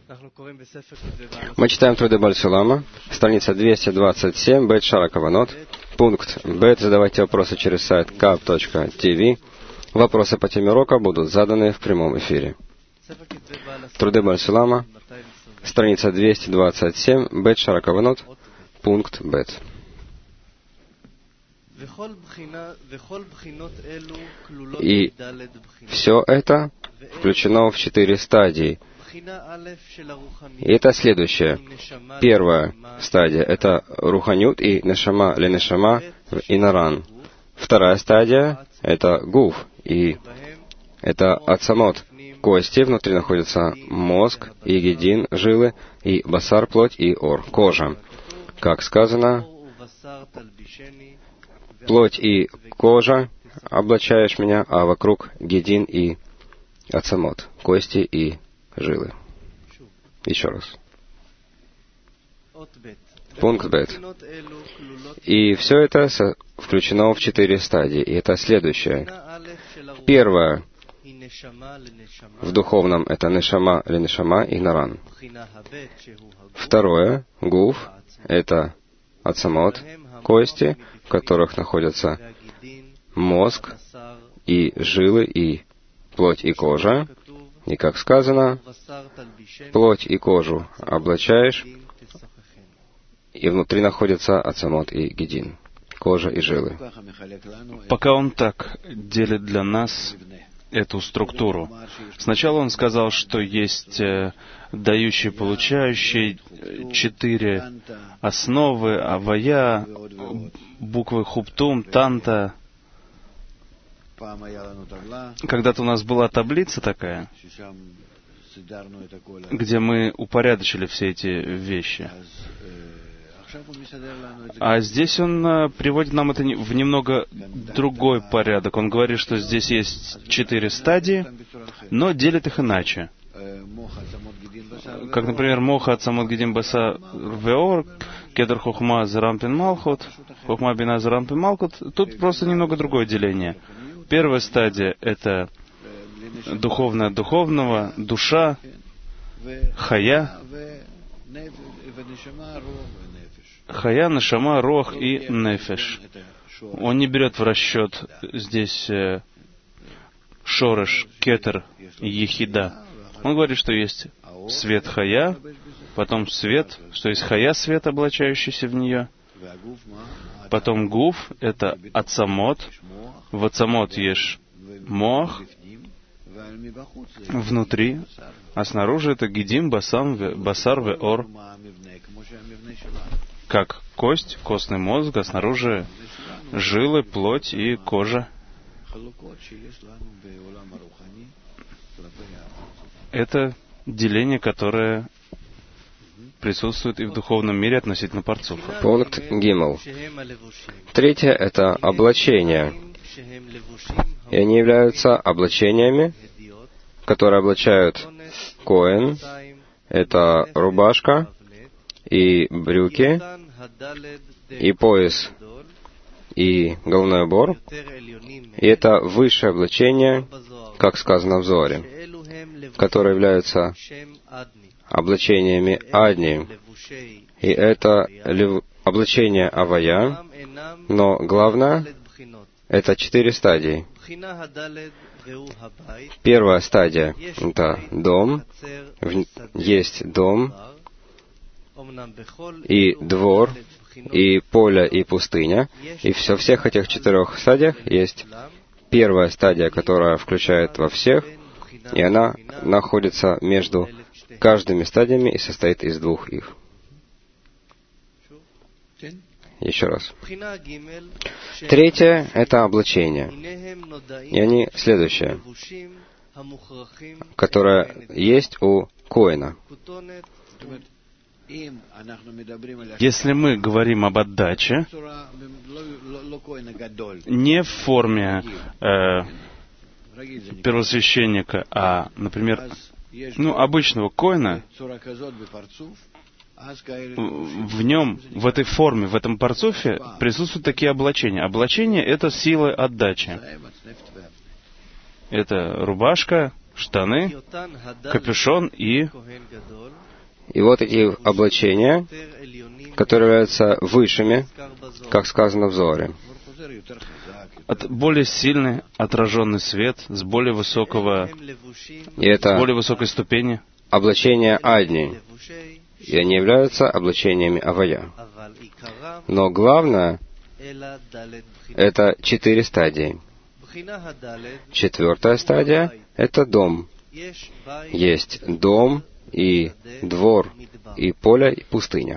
Мы читаем труды Бааль Сулама, страница 227, Бет Шара Каванот, пункт Бет. Задавайте вопросы через сайт kab.tv. Вопросы по теме урока будут заданы в прямом эфире. Труды Бааль Сулама, страница 227, Бет Шара Каванот, пункт Бет. И все это включено в 4 стадии. И это следующее. Первая стадия — это руханют и нешама ле нешама и наран. Вторая стадия — это гуф, и это ацамот. Кости, внутри находится мозг, и гедин, жилы, и басар, плоть, и ор, кожа. Как сказано, плоть и кожа облачаешь меня, а вокруг гедин и ацамот, кости и жилы. Еще раз. Пункт Бет. И все это включено в 4 стадии. И это следующее. Первое. В духовном это нешама ле нешама и наран. Второе. Гуф. Это ацамот, кости, в которых находятся мозг и жилы, и плоть и кожа. И как сказано, плоть и кожу облачаешь, и внутри находятся ацамот и гедин, кожа и жилы. Пока он так делит для нас эту структуру. Сначала он сказал, что есть дающий, получающий, 4 основы, авая, буквы хуптум, танта. Когда-то у нас была таблица такая, где мы упорядочили все эти вещи. А здесь он приводит нам это в немного другой порядок. Он говорит, что здесь есть 4 стадии, но делит их иначе. Как, например, моха ацамот гедин баса веор, кедр хохма зарампин малхут, хохма бина зарампин малхут. Тут просто немного другое деление. Первая стадия — это духовное от духовного, душа, хая, хая, нешама, рох и нефеш. Он не берет в расчет здесь шореш, кетер и ехида. Он говорит, что есть свет хая, потом свет, что есть хая, свет, облачающийся в нее. Потом гуф — это ацамот. В ацамот есть мох внутри, а снаружи это гедим, басар, веор, как кость, костный мозг, а снаружи жилы, плоть и кожа. Это деление, которое присутствует и в духовном мире относительно парцуфа. Пункт Гимл. Третье — это облачение. И они являются облачениями, которые облачают коэн. Это рубашка и брюки, и пояс, и головной убор. И это высшее облачение, как сказано в Зоаре, которые являются облачениями Адни. И это облачение Авая, но главное — это 4 стадии. Первая стадия — это дом. Есть дом, и двор, и поле, и пустыня. И во всех этих 4 стадиях есть первая стадия, которая включает во всех, и она находится между каждыми стадиями и состоит из 2 их. Еще раз. Третье — это облачение. И они следующие, которое есть у коэна. Если мы говорим об отдаче, не в форме первосвященника, а, например, обычного коэна, в нем, в этой форме, в этом парцуфе присутствуют такие облачения. Облачение — это сила отдачи. Это рубашка, штаны, капюшон и вот эти облачения, которые являются высшими, как сказано в Зоаре. Более сильный отраженный свет с более высокой ступени. Облачения Адни, и они являются облачениями Авая. Но главное — это 4 стадии. 4-я стадия — это дом. Есть дом и двор, и поле, и пустыня.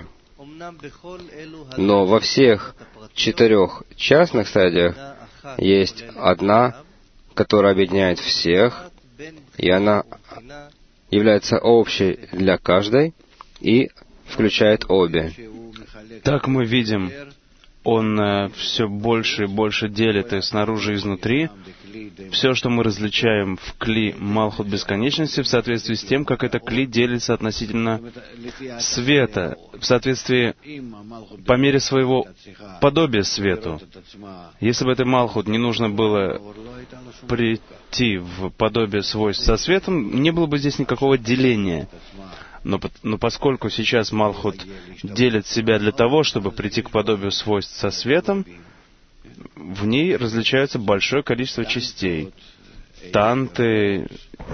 Но во всех 4 частных стадиях есть одна, которая объединяет всех, и она является общей для каждой и включает обе. Так мы видим, он все больше и больше делит и снаружи, и изнутри. Все, что мы различаем в кли Малхут бесконечности, в соответствии с тем, как это кли делится относительно света, в соответствии по мере своего подобия свету. Если бы этой Малхут не нужно было прийти в подобие свойств со светом, не было бы здесь никакого деления. Но поскольку сейчас Малхут делит себя для того, чтобы прийти к подобию свойств со светом, в ней различается большое количество частей. Танты,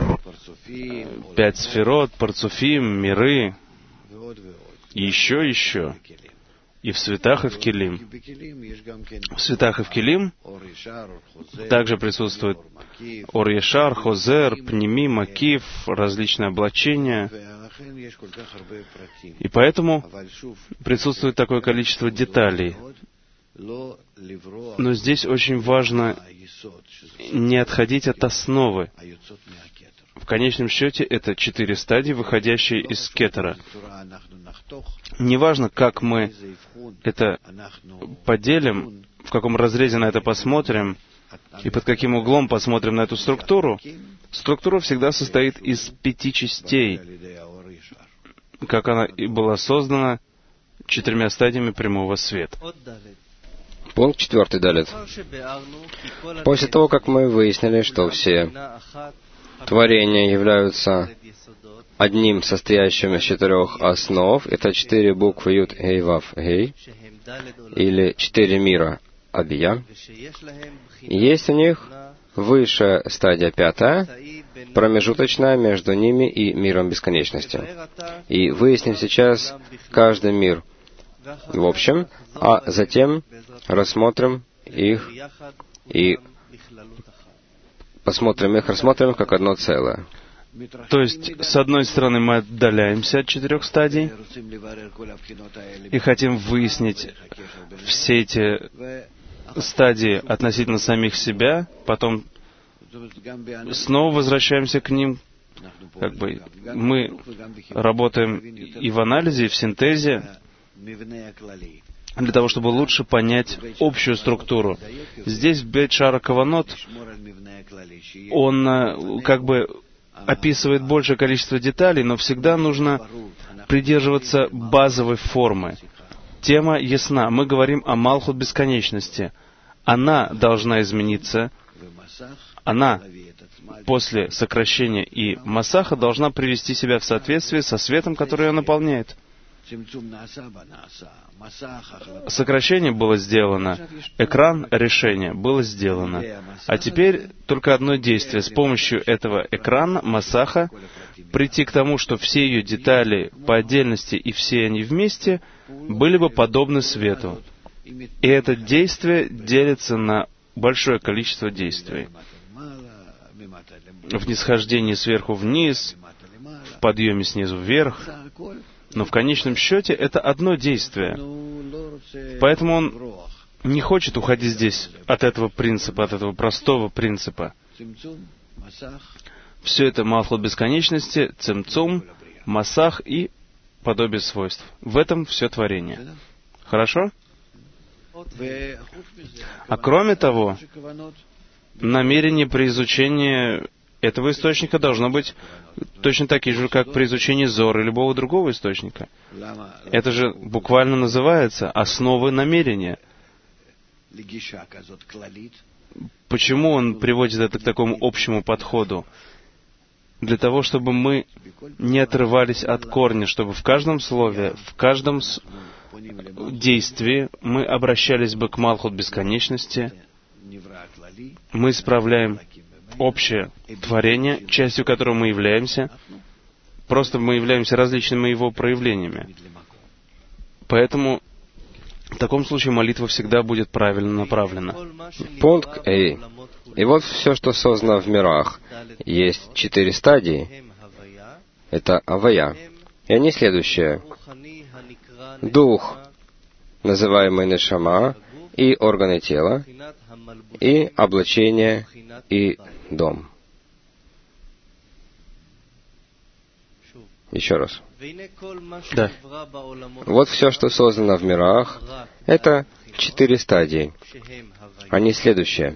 5 сферот, парцуфим, миры, и еще. И в светах, и в келим. В светах и в келим также присутствует Ор-Ешар, Хозер, Пними, Макиф, различные облачения. И поэтому присутствует такое количество деталей. Но здесь очень важно не отходить от основы. В конечном счете, это 4 стадии, выходящие из кетера. Неважно, как мы это поделим, в каком разрезе на это посмотрим, и под каким углом посмотрим на эту структуру, структура всегда состоит из 5 частей, как она и была создана 4 стадиями прямого света. Пункт 4 далит. После того, как мы выяснили, что все творения являются одним состоящим из 4 основ, это 4 буквы Юд, Гей, Вав, Гей, или 4 мира Абия, и есть у них высшая стадия 5, промежуточная между ними и миром бесконечности. И выясним сейчас каждый мир в общем, а затем рассмотрим их и рассмотрим их как одно целое. То есть, с одной стороны, мы отдаляемся от 4 стадий и хотим выяснить все эти стадии относительно самих себя, потом снова возвращаемся к ним. Мы работаем и в анализе, и в синтезе, для того, чтобы лучше понять общую структуру. Здесь в Бейт Шара Каванот он описывает большее количество деталей, но всегда нужно придерживаться базовой формы. Тема ясна. Мы говорим о Малхут бесконечности. Она должна измениться. Она после сокращения и Масаха должна привести себя в соответствие со светом, который ее наполняет. Сокращение было сделано, экран решения было сделано. А теперь только одно действие. С помощью этого экрана, Масаха, прийти к тому, что все ее детали по отдельности и все они вместе были бы подобны свету. И это действие делится на большое количество действий. В нисхождении сверху вниз, в подъеме снизу вверх. Но в конечном счете это одно действие. Поэтому он не хочет уходить здесь от этого принципа, от этого простого принципа. Все это Малхут бесконечности, Цимцум, Масах и подобие свойств. В этом все творение. Хорошо? А кроме того, намерение при изучении этого источника должно быть точно такие же, как при изучении Зор или любого другого источника. Это же буквально называется основы намерения. Почему он приводит это к такому общему подходу? для того, чтобы мы не отрывались от корня, чтобы в каждом слове, в каждом действии мы обращались бы к Малхут бесконечности, мы исправляем общее творение, частью которого мы являемся, просто мы являемся различными его проявлениями. Поэтому в таком случае молитва всегда будет правильно направлена. Пункт А. И вот все, что создано в мирах, есть 4 стадии. Это авая. И они следующие. Дух, называемый нешама, и органы тела, и облачение, и дом. Еще раз. Да. Вот все, что создано в мирах, это 4 стадии. Они следующие.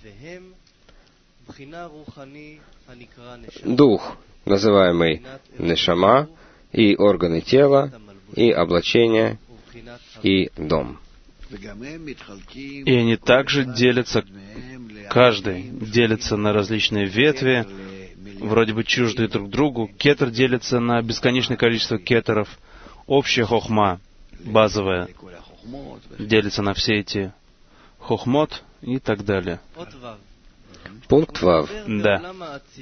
Дух, называемый нешама, и органы тела, и облачение, и дом. И они также делятся, каждый делится на различные ветви, вроде бы чуждые друг другу. Кетер делится на бесконечное количество кетеров. Общая хохма, базовая, делится на все эти хохмот и так далее. Пункт Вав. Да.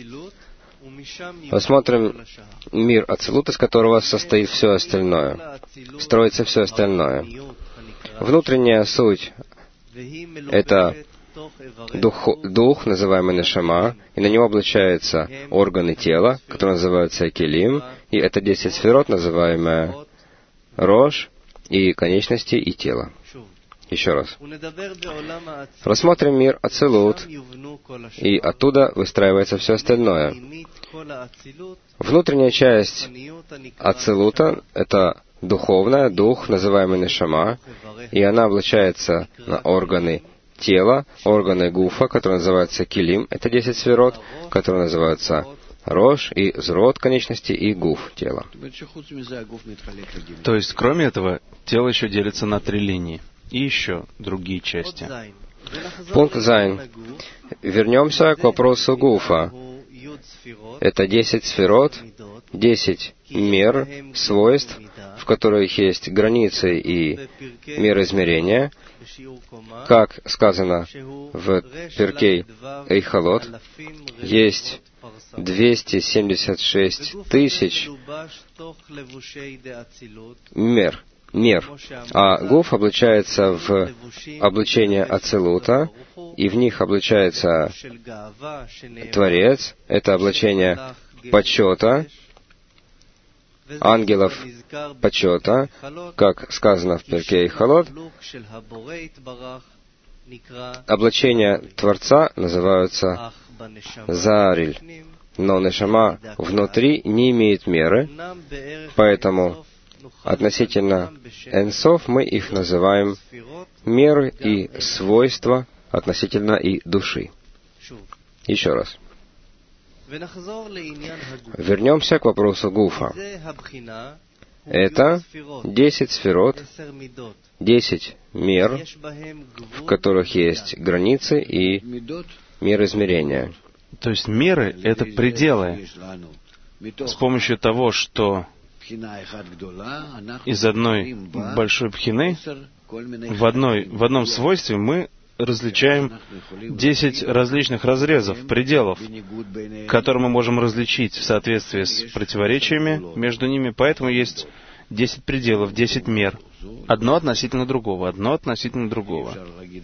Посмотрим мир Ацилут, из которого состоит все остальное. Строится все остальное. Внутренняя суть — это дух, называемый нешама, и на него облачаются органы тела, которые называются келим, и это 10 сферот, называемые рож, и конечности, и тело. Еще раз. Рассмотрим мир Ацилут, и оттуда выстраивается все остальное. Внутренняя часть Ацилута — это духовная, дух, называемый нешама, и она облачается на органы тела, органы гуфа, которые называются килим, это 10 сферот, которые называются рож, и зрот конечности, и гуф тела. То есть, кроме этого, тело еще делится на 3 линии. И еще другие части. Пункт Зайн. Вернемся к вопросу гуфа. Это 10 сферот, 10 мер, свойств, в которых есть границы и меры измерения, как сказано в Перкей Эйхалот, есть 276 тысяч мер, а гуф облачается в облачение Ацилута, и в них облачается Творец, это облачение почета, ангелов почета, как сказано в Перкей Халот. Облачения Творца называются Заариль, но нешама внутри не имеет меры, поэтому относительно Энсов мы их называем меры и свойства относительно и души. Еще раз. Вернемся к вопросу гуфа. Это 10 сферот, 10 мер, в которых есть границы и меры измерения. То есть меры — это пределы. С помощью того, что из одной большой пхины в одном свойстве мы различаем 10 различных разрезов, пределов, которые мы можем различить в соответствии с противоречиями между ними. Поэтому есть 10 пределов, 10 мер. Одно относительно другого, одно относительно другого.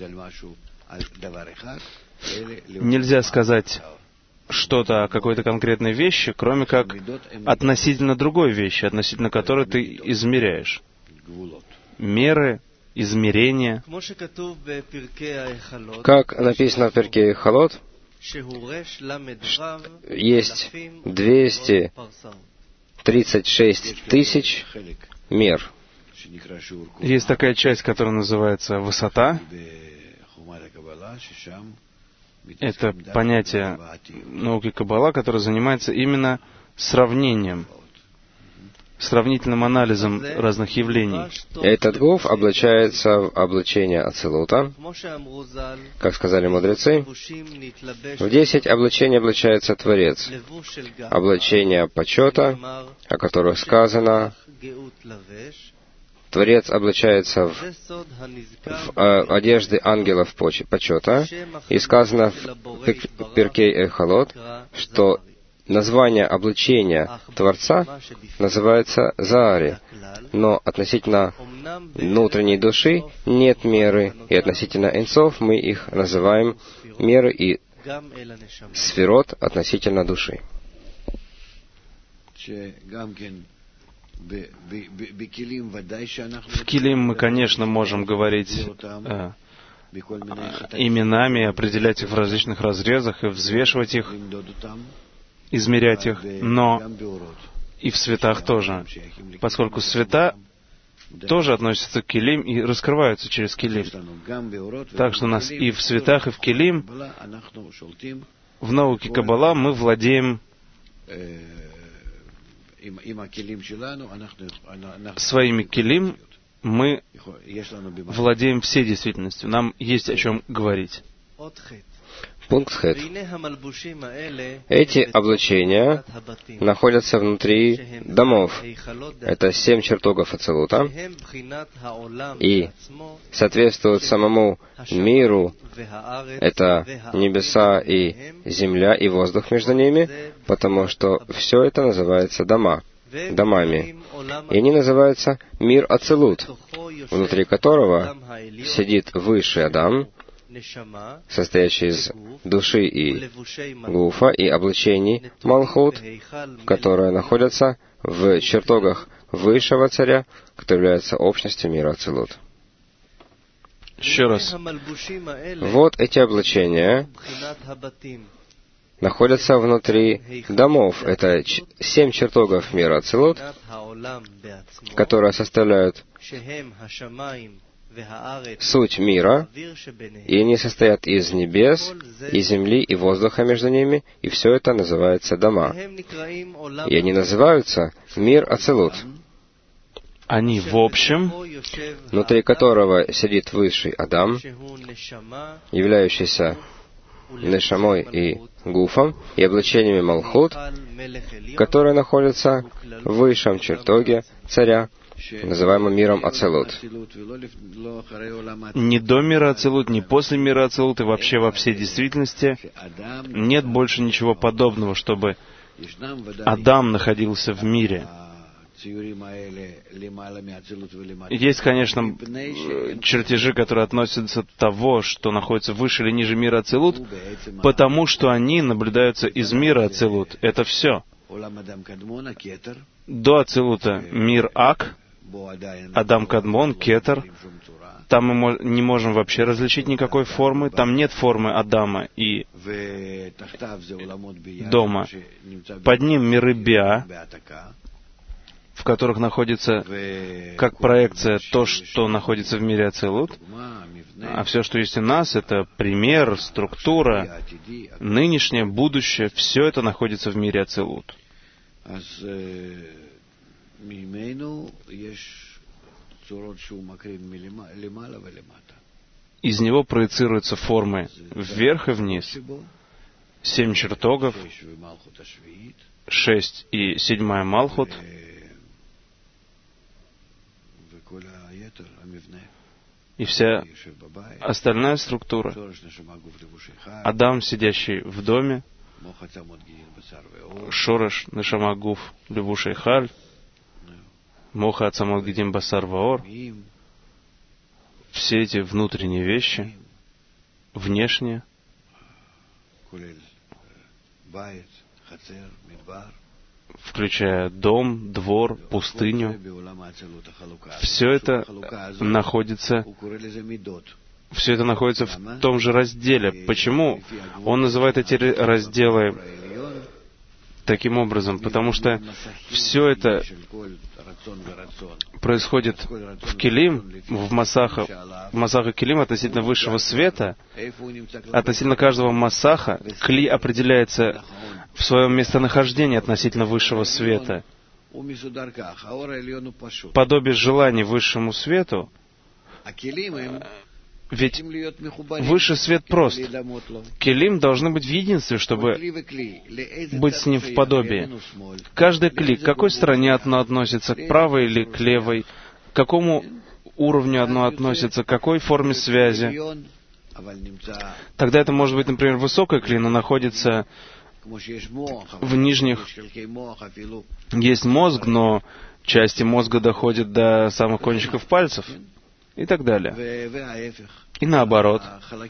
Нельзя сказать что-то о какой-то конкретной вещи, кроме как относительно другой вещи, относительно которой ты измеряешь. Меры, измерения. Как написано в Перкей Халот, есть 236 тысяч мер. Есть такая часть, которая называется высота. Это понятие науки Каббала, которое занимается именно сравнением. сравнительным анализом разных явлений. Этот гуф облачается в облачение ацилута, как сказали мудрецы. В 10 облачений облачается Творец. Облачение почета, о которых сказано, Творец облачается в одежды ангелов почета, и сказано в Перкей Эхолот, что название облачения Творца называется Заари, но относительно внутренней души нет меры, и относительно энцов мы их называем меры и сферот относительно души. В килим мы, конечно, можем говорить именами, определять их в различных разрезах и взвешивать их, измерять их, но и в светах тоже, поскольку света тоже относятся к килим и раскрываются через килим. Так что у нас и в светах, и в килим, в науке Каббала мы владеем своими килим, мы владеем всей действительностью. Нам есть о чем говорить. Пункт Хэт. Эти облачения находятся внутри домов. Это 7 чертогов Ацилута и соответствуют самому миру. Это небеса и земля и воздух между ними, потому что все это называется домами. И они называются мир Ацилут, внутри которого сидит высший Адам, состоящий из души и гуфа, и облачений Малхут, которые находятся в чертогах высшего царя, который является общностью мира Ацилут. Еще раз. Вот эти облачения находятся внутри домов. Это 7 чертогов мира Ацилут, которые составляют суть мира, и они состоят из небес, и земли, и воздуха между ними, и все это называется дома. И они называются мир Ацилут. Они в общем, внутри которого сидит высший Адам, являющийся нешамой и гуфом, и облачениями Малхут, которые находятся в высшем чертоге царя, называемым миром Ацилут. Ни до мира Ацилут, ни после мира Ацилут, и вообще во всей действительности нет больше ничего подобного, чтобы Адам находился в мире. Есть, конечно, чертежи, которые относятся к того, что находится выше или ниже мира Ацилут, потому что они наблюдаются из мира Ацилут. Это все. До Ацилута мир Ак, Адам Кадмон, Кетер. Там мы не можем вообще различить никакой формы. Там нет формы Адама и дома. Под ним миры Биа, в которых находится, как проекция, то, что находится в мире Ацилут. А все, что есть у нас, это пример, структура, нынешнее, будущее. Все это находится в мире Ацилут. Из него проецируются формы вверх и вниз. 7 чертогов, 6 и 7 Малхут, и вся остальная структура. Адам, сидящий в доме, Шореш, Нешама Гуф, Левушей Халь, Моха Ацамот Гидим Басар Ваор. Все эти внутренние вещи, внешние, включая дом, двор, пустыню, все это находится в том же разделе. Почему он называет эти разделы таким образом? Потому что все это происходит в Килим, в Масаха Килим относительно высшего света. Относительно каждого Масаха Кли определяется в своем местонахождении относительно высшего света. подобие желаний высшему свету, ведь высший свет прост. Келим должны быть в единстве, чтобы быть с ним в подобии. Каждый кли, к какой стороне одно относится, к правой или к левой, к какому уровню одно относится, к какой форме связи. Тогда это может быть, например, высокая кли, но находится в нижних. Есть мозг, но части мозга доходят до самых кончиков пальцев. И так далее. И наоборот.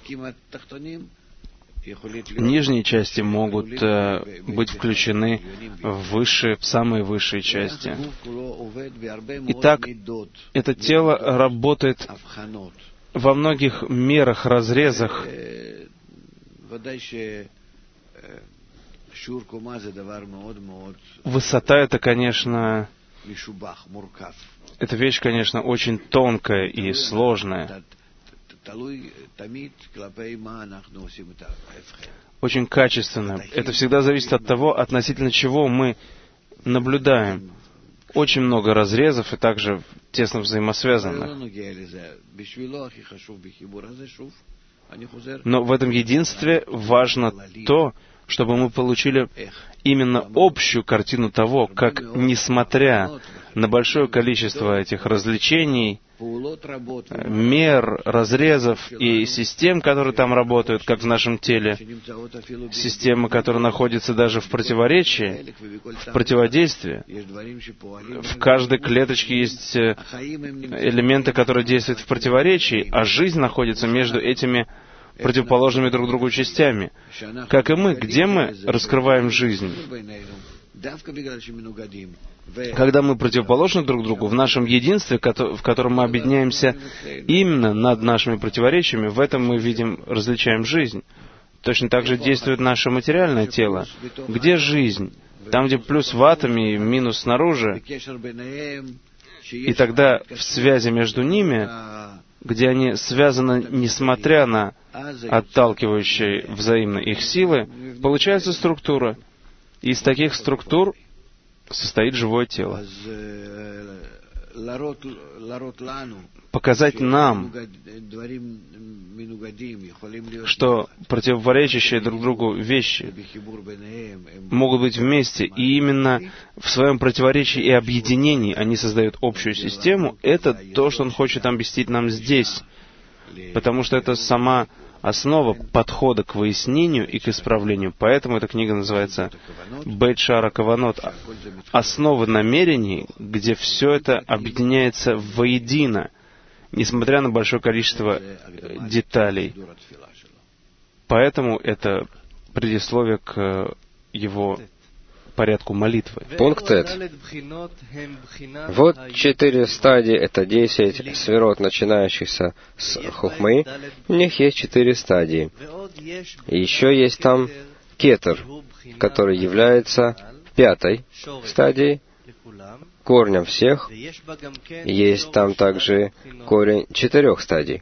Нижние части могут быть включены в самые высшие части. Итак, это тело работает во многих мерах, разрезах. Высота — это, конечно, эта вещь, конечно, очень тонкая и сложная. Очень качественная. Это всегда зависит от того, относительно чего мы наблюдаем. Очень много разрезов и также тесно взаимосвязанных. Но в этом единстве важно то, чтобы мы получили именно общую картину того, как, несмотря на большое количество этих развлечений, мер, разрезов и систем, которые там работают, как в нашем теле, системы, которые находятся даже в противоречии, в противодействии. В каждой клеточке есть элементы, которые действуют в противоречии, а жизнь находится между этими противоположными друг другу частями. Как и мы, где мы раскрываем жизнь? Когда мы противоположны друг другу, в нашем единстве, в котором мы объединяемся именно над нашими противоречиями, в этом мы различаем жизнь. Точно так же действует наше материальное тело. Где жизнь? Там, где плюс в атоме и минус снаружи. И тогда в связи между ними, где они связаны, несмотря на отталкивающие взаимно их силы, получается структура. И из таких структур состоит живое тело. Показать нам, что противоречащие друг другу вещи могут быть вместе, и именно в своем противоречии и объединении они создают общую систему, это то, что он хочет объяснить нам здесь. Потому что это сама основа подхода к выяснению и к исправлению. Поэтому эта книга называется «Бейт Шаара Каванот», основа намерений, где все это объединяется воедино, несмотря на большое количество деталей. Поэтому это предисловие к его порядку молитвы. Пункт Тет. Вот 4 стадии, это 10 сферот, начинающихся с хохмы. У них есть 4 стадии. И еще есть там кетер, который является 5-й стадией, корнем всех. Есть там также корень 4 стадий.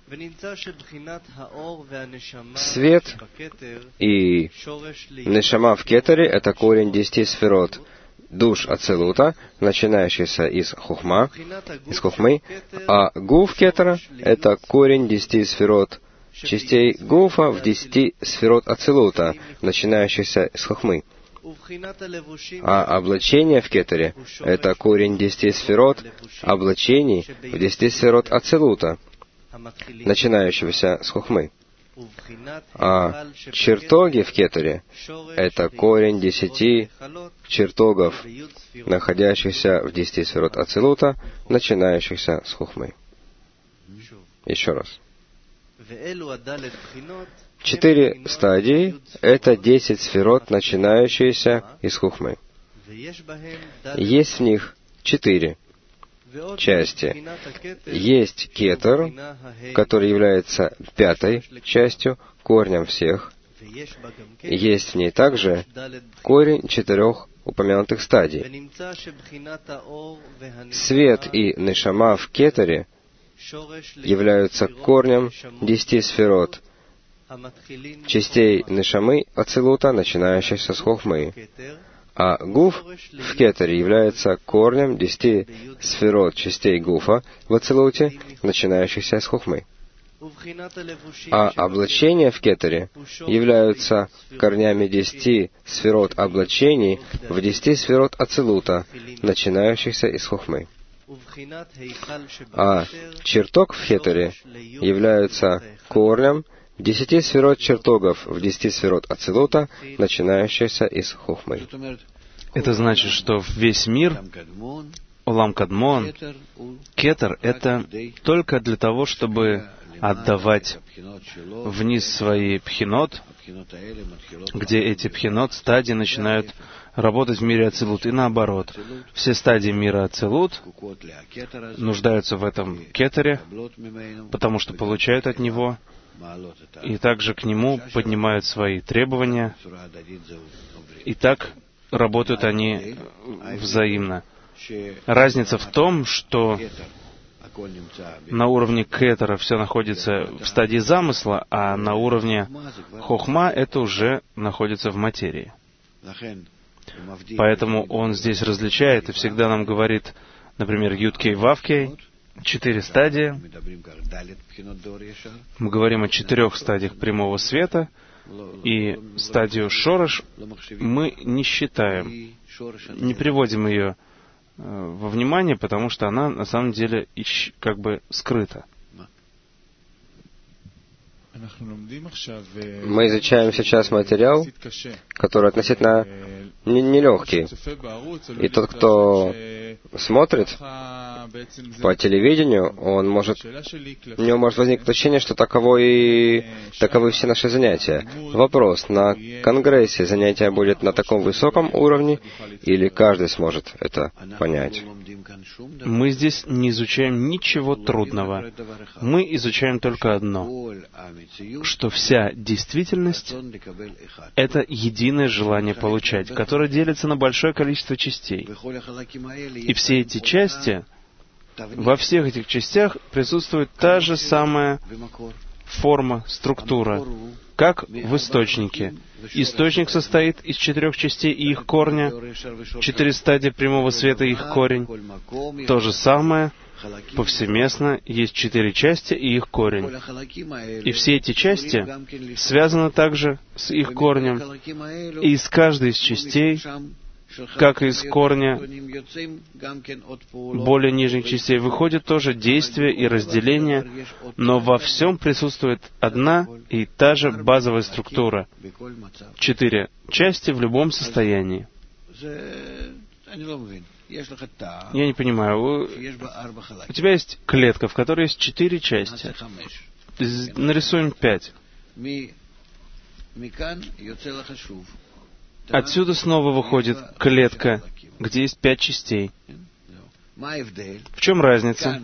Свет и нешама в кетере — это корень 10 сферот душ ацилута, начинающийся из хохмы, а гуф кетера — это корень 10 сферот частей гуфа в 10 сферот ацилута, начинающихся из хохмы. А облачение в кетере — это корень 10 сферот облачений в 10 сферот ацилута, начинающегося с хохмы. А чертоги в кетере — это корень 10 чертогов, находящихся в 10 сферот ацилута, начинающихся с хохмы. Еще раз. 4 стадии — это 10 сферот, начинающиеся из хохмы. Есть в них 4 части. Есть кетер, который является 5-й частью, корнем всех. Есть в ней также корень 4 упомянутых стадий. Свет и нешама в кетере являются корнем 10 сферот частей нешамы ацилута, начинающихся с хохмы. А гуф в кетере является корнем 10 сферот частей гуфа в ацилуте, начинающихся с хохмы. А облачения в кетере являются корнями 10 сферот облачений в 10 сферот ацилута, начинающихся из хохмы. А чертог в кетере является корнем 10 сферот чертогов в 10 сферот ацилута, начинающихся из хохмы. Это значит, что весь мир, Олам Кадмон, кетер — это только для того, чтобы отдавать вниз свои пхинот, где эти пхинот, стадии, начинают работать в мире Ацилут. И наоборот, все стадии мира Ацилут нуждаются в этом кетере, потому что получают от него, и также к нему поднимают свои требования, и так работают они взаимно. Разница в том, что на уровне кетера все находится в стадии замысла, а на уровне хохма это уже находится в материи. Поэтому он здесь различает и всегда нам говорит, например, Юд-Кей, Вав-Кей, 4 стадии. Мы говорим о 4 стадиях прямого света, и стадию Шорош мы не считаем, не приводим ее во внимание, потому что она на самом деле как бы скрыта. Мы изучаем сейчас материал, который относительно нелегкий. И тот, кто смотрит по телевидению, у него может возникнуть ощущение, что таковы все наши занятия. Вопрос: на конгрессе занятие будет на таком высоком уровне, или каждый сможет это понять? Мы здесь не изучаем ничего трудного. Мы изучаем только одно, что вся действительность — это единое желание получать, которое делится на большое количество частей. И все эти части, во всех этих частях присутствует та же самая форма, структура, как в источнике. Источник состоит из 4 частей и их корня, 4 стадии прямого света и их корень. То же самое повсеместно есть 4 части и их корень. И все эти части связаны также с их корнем. И из каждой из частей, как и из корня более нижних частей, выходит тоже действие и разделение, но во всем присутствует одна и та же базовая структура. 4 части в любом состоянии. Я не понимаю. У тебя есть клетка, в которой есть 4 части. Нарисуем 5. Отсюда снова выходит клетка, где есть 5 частей. В чем разница?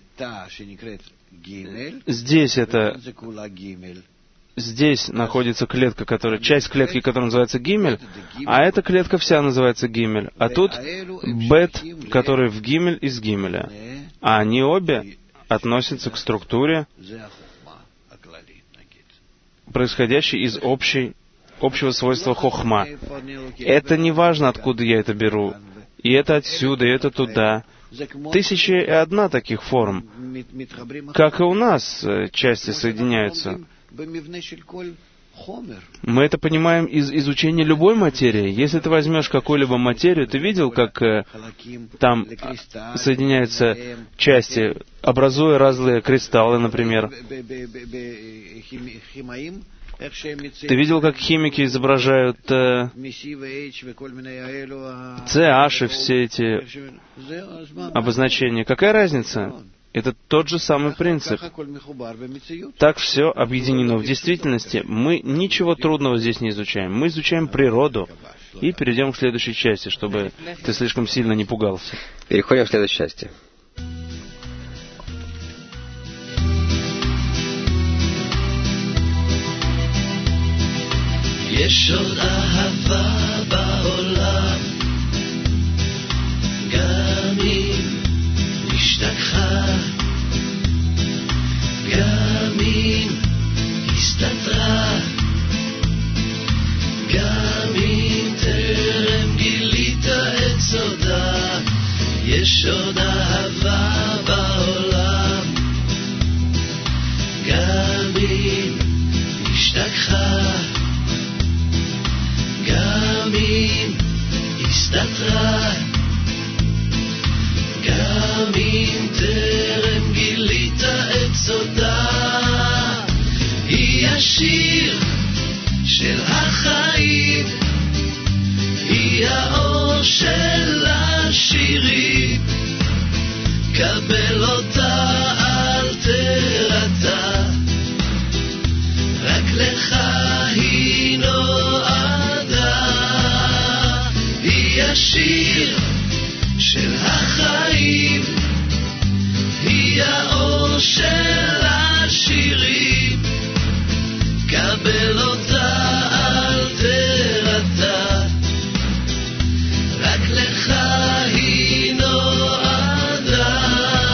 Здесь находится клетка, часть клетки, которая называется Гимель, а эта клетка вся называется Гимель. А тут Бет, который в Гимель из Гимеля. А они обе относятся к структуре, происходящей из общего свойства хохма. Это не важно, откуда я это беру. И это отсюда, и это туда. 1001 таких форм. Как и у нас части соединяются. Мы это понимаем из изучения любой материи. Если ты возьмешь какую-либо материю, ты видел, как там соединяются части, образуя разные кристаллы, например. Ты видел, как химики изображают CH и все эти обозначения? Какая разница? Это тот же самый принцип. Так все объединено в действительности. Мы ничего трудного здесь не изучаем. Мы изучаем природу. И перейдем к следующей части, чтобы ты слишком сильно не пугался. Переходим к следующей части. יש עוד אהבה בעולם, גם אם השתכחה, גם אם הסתתרה, גם אם טרם גילה. יש עוד אהבה בעולם, גם אם השתכחה, גם אם הסתתרה, גם אם טרם גילית את סודה, היא השיר של החיים, היא האור של השירים, קבל אותה אל תרתע, רק לך היא נועדה, היא השיר של החיים, היא האור של השירים, קבל אותה אל תרתע, רק לך היא נועדה.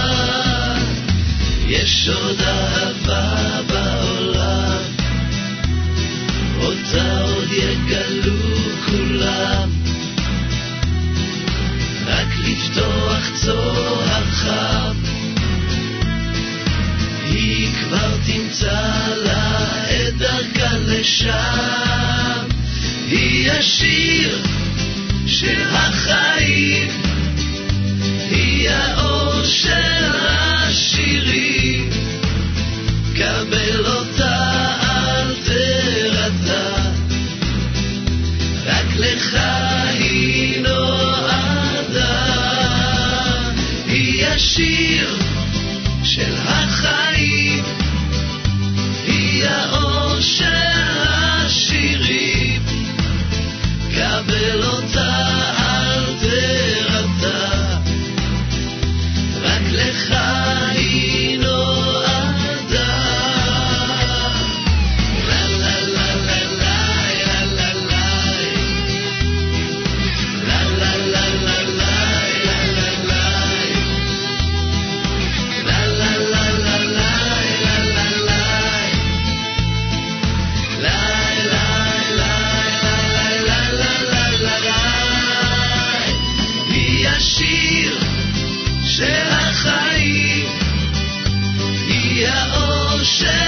יש עוד אהבה בעולם, אותה עוד יגלו כולם, רק לפתוח צוהר חם, היא כבר תמצא לה את דרכה לשם, היא השיר של החיים, היא האור של השירים, קבל אותה אל תרתע, רק לך היא נועדה, היא השיר של החיים, היא האור של השירים, קבל אותה אל תרתע, רק לך היא נועדה. לה לה לה לה לה לה לה לה לה לה השיר של החיים, היא האור של